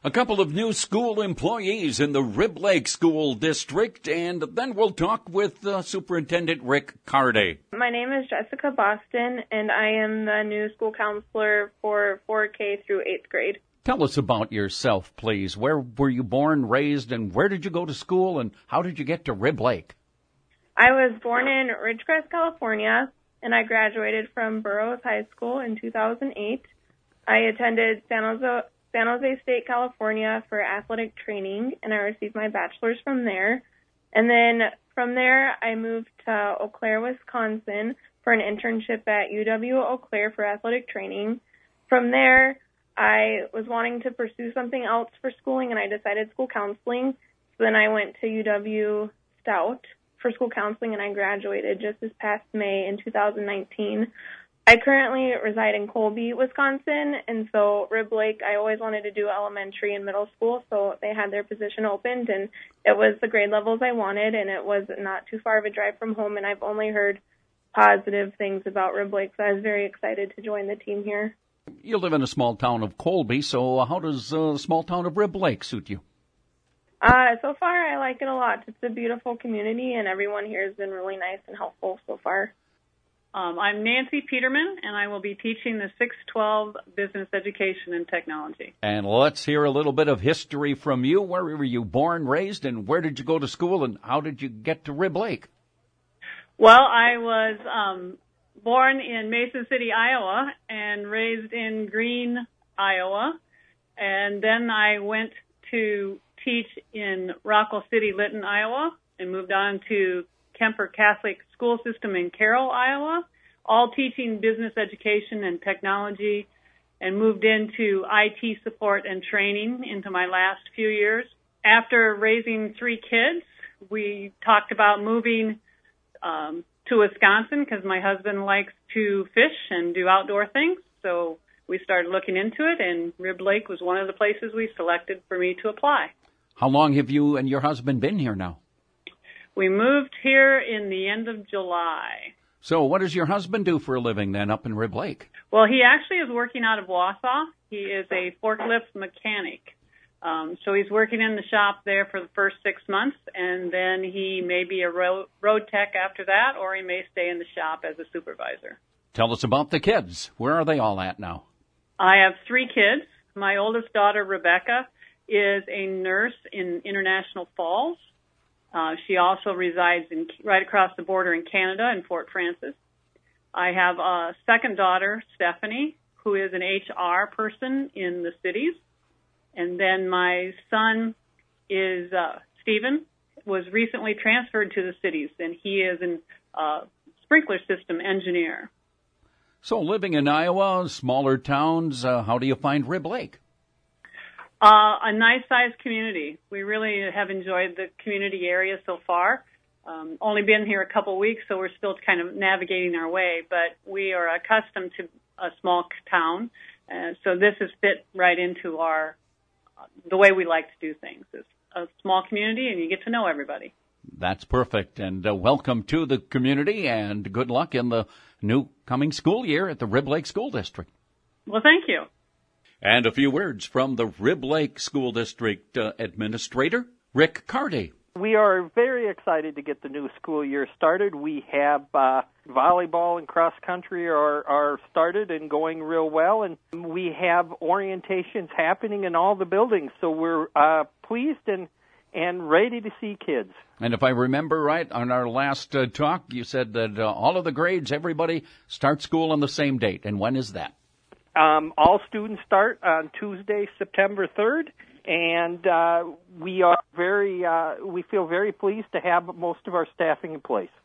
A couple of new school employees in the Rib Lake School District, and then we'll talk with Superintendent Rick Carday. My name is Jessica Boston, and I am the new school counselor for 4K through 8th grade. Tell us about yourself, please. Where were you born, raised, and where did you go to school, and how did you get to Rib Lake? I was born in Ridgecrest, California, and I graduated from Burroughs High School in 2008. I attended San Jose State, California for athletic training, and I received my bachelor's from there. And then from there, I moved to Eau Claire, Wisconsin for an internship at UW Eau Claire for athletic training. From there, I was wanting to pursue something else for schooling, and I decided school counseling. So then I went to UW Stout for school counseling, and I graduated just this past May in 2019. I currently reside in Colby, Wisconsin, and so Rib Lake, I always wanted to do elementary and middle school, so they had their position opened, and it was the grade levels I wanted, and it was not too far of a drive from home, and I've only heard positive things about Rib Lake, so I was very excited to join the team here. You live in a small town of Colby, so how does the small town of Rib Lake suit you? So far, I like it a lot. It's a beautiful community, and everyone here has been really nice and helpful so far. I'm Nancy Peterman, and I will be teaching the 612 Business Education and Technology. And let's hear a little bit of history from you. Where were you born, raised, and where did you go to school, and how did you get to Rib Lake? Well, I was born in Mason City, Iowa, and raised in Greene, Iowa. And then I went to teach in Rockwell City, Lytton, Iowa, and moved on to Kemper Catholic School System in Carroll, Iowa, all teaching business education and technology, and moved into IT support and training into my last few years. After raising 3 kids, we talked about moving to Wisconsin because my husband likes to fish and do outdoor things. So we started looking into it, and Rib Lake was one of the places we selected for me to apply. How long have you and your husband been here now? We moved here in the end of July. So what does your husband do for a living then up in Rib Lake? Well, he actually is working out of Wausau. He is a forklift mechanic. So he's working in the shop there for the first 6 months, and then he may be a road tech after that, or he may stay in the shop as a supervisor. Tell us about the kids. Where are they all at now? I have 3 kids. My oldest daughter, Rebecca, is a nurse in International Falls. She also resides right across the border in Canada in Fort Frances. I have a second daughter, Stephanie, who is an HR person in the cities. And then my son is Stephen, was recently transferred to the cities, and he is a sprinkler system engineer. So living in Iowa, smaller towns, how do you find Rib Lake? A nice-sized community. We really have enjoyed the community area so far. Only been here a couple weeks, so we're still kind of navigating our way, but we are accustomed to a small town, so this has fit right into the way we like to do things. It's a small community, and you get to know everybody. That's perfect, and welcome to the community, and good luck in the new coming school year at the Rib Lake School District. Well, thank you. And a few words from the Rib Lake School District Administrator, Rick Carday. We are very excited to get the new school year started. We have volleyball and cross country are started and going real well, and we have orientations happening in all the buildings. So we're pleased and ready to see kids. And if I remember right, on our last talk, you said that all of the grades, everybody starts school on the same date. And when is that? All students start on Tuesday, September 3rd, and we feel very pleased to have most of our staffing in place.